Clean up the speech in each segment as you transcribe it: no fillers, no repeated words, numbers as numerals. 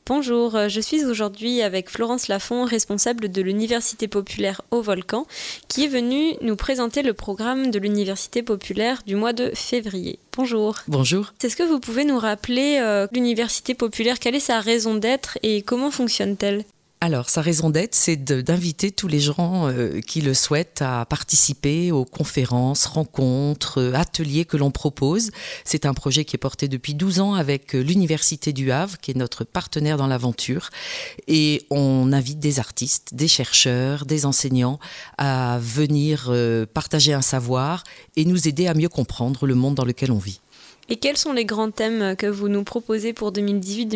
Bonjour, je suis aujourd'hui avec Florence Lafont, responsable de l'Université populaire au Volcan, qui est venue nous présenter le programme de l'Université populaire du mois de février. Bonjour. Bonjour. Est-ce que vous pouvez nous rappeler l'Université populaire, quelle est sa raison d'être et comment fonctionne-t-elle ? Alors, sa raison d'être, c'est d'inviter tous les gens qui le souhaitent à participer aux conférences, rencontres, ateliers que l'on propose. C'est un projet qui est porté depuis 12 ans avec l'Université du Havre, qui est notre partenaire dans l'aventure. Et on invite des artistes, des chercheurs, des enseignants à venir partager un savoir et nous aider à mieux comprendre le monde dans lequel on vit. Et quels sont les grands thèmes que vous nous proposez pour 2018-2019 ?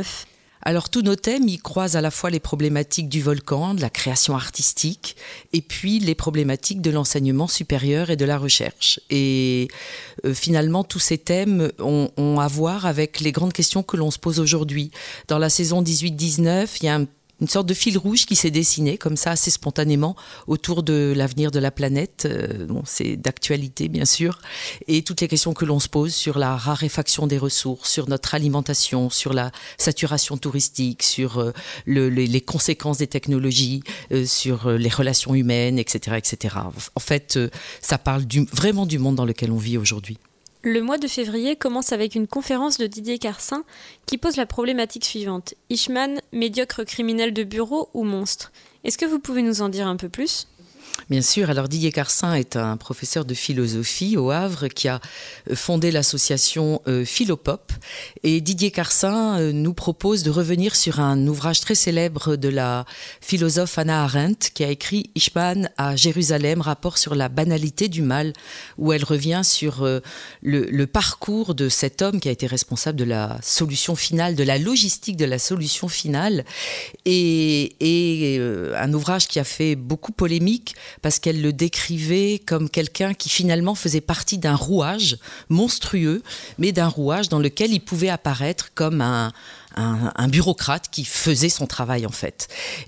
Alors tous nos thèmes, ils croisent à la fois les problématiques du volcan, de la création artistique, et puis les problématiques de l'enseignement supérieur et de la recherche. Et finalement, tous ces thèmes ont à voir avec les grandes questions que l'on se pose aujourd'hui. Dans la saison 18-19, il y a une sorte de fil rouge qui s'est dessiné, comme ça, assez spontanément, autour de l'avenir de la planète. C'est d'actualité, bien sûr. Et toutes les questions que l'on se pose sur la raréfaction des ressources, sur notre alimentation, sur la saturation touristique, sur les conséquences des technologies, sur les relations humaines, etc., etc. En fait, ça parle vraiment du monde dans lequel on vit aujourd'hui. Le mois de février commence avec une conférence de Didier Carcin qui pose la problématique suivante. Eichmann, médiocre criminel de bureau ou monstre ? Est-ce que vous pouvez nous en dire un peu plus ? Bien sûr, alors Didier Carcin est un professeur de philosophie au Havre qui a fondé l'association Philopop. Et Didier Carcin nous propose de revenir sur un ouvrage très célèbre de la philosophe Hannah Arendt qui a écrit Eichmann à Jérusalem, rapport sur la banalité du mal, où elle revient sur le parcours de cet homme qui a été responsable de la solution finale, de la logistique de la solution finale. Et un ouvrage qui a fait beaucoup polémique parce qu'elle le décrivait comme quelqu'un qui finalement faisait partie d'un rouage monstrueux, mais d'un rouage dans lequel il pouvait apparaître comme un bureaucrate qui faisait son travail en fait.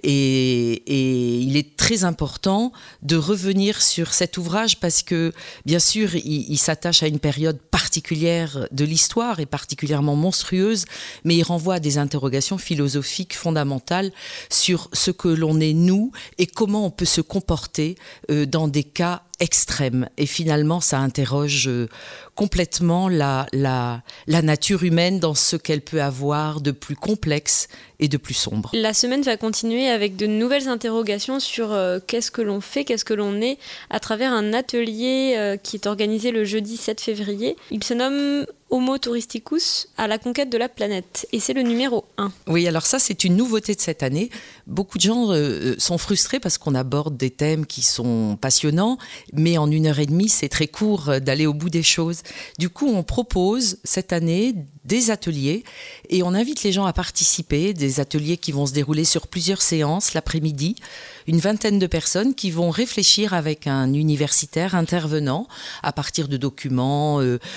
Et il est très important de revenir sur cet ouvrage parce que bien sûr il s'attache à une période particulière de l'histoire et particulièrement monstrueuse, mais il renvoie à des interrogations philosophiques fondamentales sur ce que l'on est nous et comment on peut se comporter dans des cas extrême. Et finalement, ça interroge complètement la nature humaine dans ce qu'elle peut avoir de plus complexe et de plus sombre. La semaine va continuer avec de nouvelles interrogations sur qu'est-ce que l'on fait, qu'est-ce que l'on est, à travers un atelier qui est organisé le jeudi 7 février. Il se nomme Homo Touristicus à la conquête de la planète. Et c'est le numéro 1. Oui, alors ça, c'est une nouveauté de cette année. Beaucoup de gens sont frustrés parce qu'on aborde des thèmes qui sont passionnants, mais en 1h30, c'est très court d'aller au bout des choses. Du coup, on propose cette année des ateliers et on invite les gens à participer, des ateliers qui vont se dérouler sur plusieurs séances l'après-midi, une vingtaine de personnes qui vont réfléchir avec un universitaire intervenant à partir de documents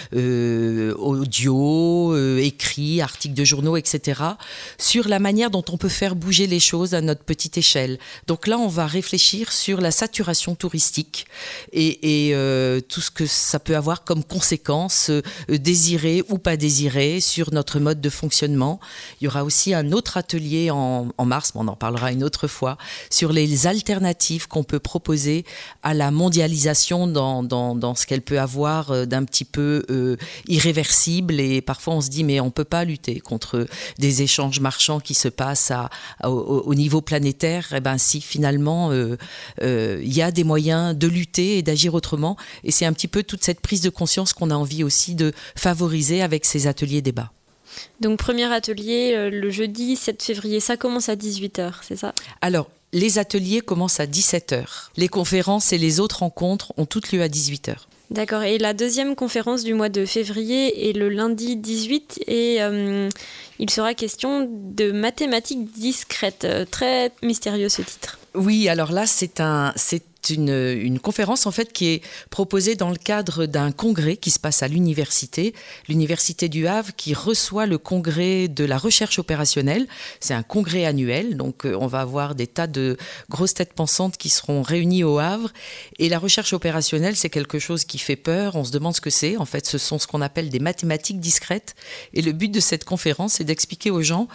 audio, écrits, articles de journaux, etc., sur la manière dont on peut faire bouger les choses à notre petite échelle. Donc là, on va réfléchir sur la saturation touristique et tout ce que ça peut avoir comme conséquences désirées ou pas désirées sur notre mode de fonctionnement. Il y aura aussi un autre atelier en mars, mais on en parlera une autre fois, sur les alternatives qu'on peut proposer à la mondialisation dans ce qu'elle peut avoir d'un petit peu irréversible. Et parfois, on se dit, mais on ne peut pas lutter contre des échanges marchands qui se passent au niveau planétaire. Eh bien, si, finalement, il y a des moyens de lutter et d'agir autrement. Et c'est un petit peu toute cette prise de conscience qu'on a envie aussi de favoriser avec ces ateliers débats. Donc, premier atelier, le jeudi 7 février, ça commence à 18h, c'est ça ? Alors, les ateliers commencent à 17h. Les conférences et les autres rencontres ont toutes lieu à 18h. D'accord, et la deuxième conférence du mois de février est le lundi 18 et il sera question de mathématiques discrètes. Très mystérieux ce titre. Oui, alors là, c'est une conférence en fait qui est proposée dans le cadre d'un congrès qui se passe à l'université du Havre, qui reçoit le congrès de la recherche opérationnelle. C'est un congrès annuel, donc on va avoir des tas de grosses têtes pensantes qui seront réunies au Havre. Et la recherche opérationnelle, c'est quelque chose qui fait peur. On se demande ce que c'est. En fait, ce sont ce qu'on appelle des mathématiques discrètes. Et le but de cette conférence, c'est d'expliquer aux gens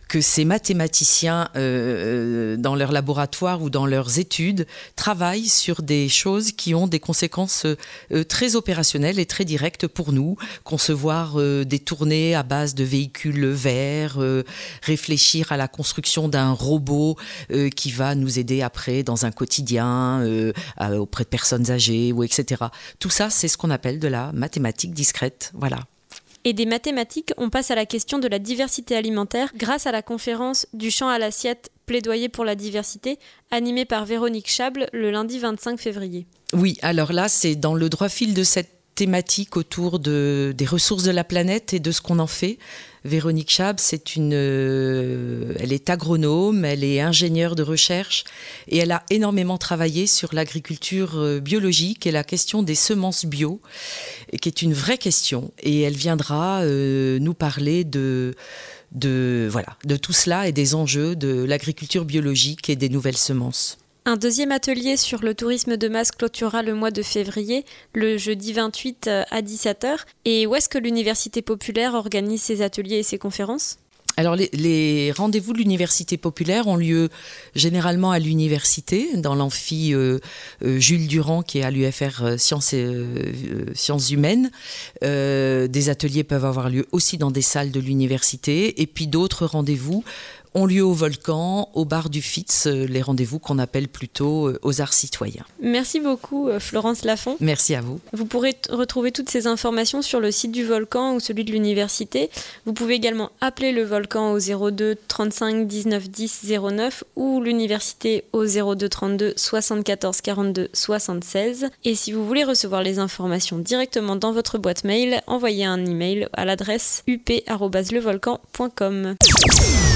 que ces mathématiciens, dans leur laboratoire ou dans leurs études, travaillent sur des choses qui ont des conséquences très opérationnelles et très directes pour nous. Concevoir des tournées à base de véhicules verts, réfléchir à la construction d'un robot qui va nous aider après dans un quotidien, auprès de personnes âgées, ou etc. Tout ça, c'est ce qu'on appelle de la mathématique discrète. Voilà. Et des mathématiques, on passe à la question de la diversité alimentaire grâce à la conférence Du champ à l'assiette, plaidoyer pour la diversité, animée par Véronique Chable le lundi 25 février. Oui, alors là, c'est dans le droit fil de cette thématique autour des ressources de la planète et de ce qu'on en fait. Véronique Chable, elle est agronome, elle est ingénieure de recherche et elle a énormément travaillé sur l'agriculture biologique et la question des semences bio, qui est une vraie question. Et elle viendra nous parler de tout cela et des enjeux de l'agriculture biologique et des nouvelles semences. Un deuxième atelier sur le tourisme de masse clôturera le mois de février, le jeudi 28 à 17h. Et où est-ce que l'Université populaire organise ses ateliers et ses conférences ? Alors les rendez-vous de l'Université populaire ont lieu généralement à l'université, dans l'amphi Jules Durand qui est à l'UFR Sciences Humaines. Des ateliers peuvent avoir lieu aussi dans des salles de l'université. Et puis d'autres rendez-vous ont lieu au Volcan, au bar du Fitz, les rendez-vous qu'on appelle plutôt aux arts citoyens. Merci beaucoup Florence Lafont. Merci à vous. Vous pourrez retrouver toutes ces informations sur le site du Volcan ou celui de l'université. Vous pouvez également appeler le Volcan au 02 35 19 10 09 ou l'université au 02 32 74 42 76. Et si vous voulez recevoir les informations directement dans votre boîte mail, envoyez un email à l'adresse up@levolcan.com.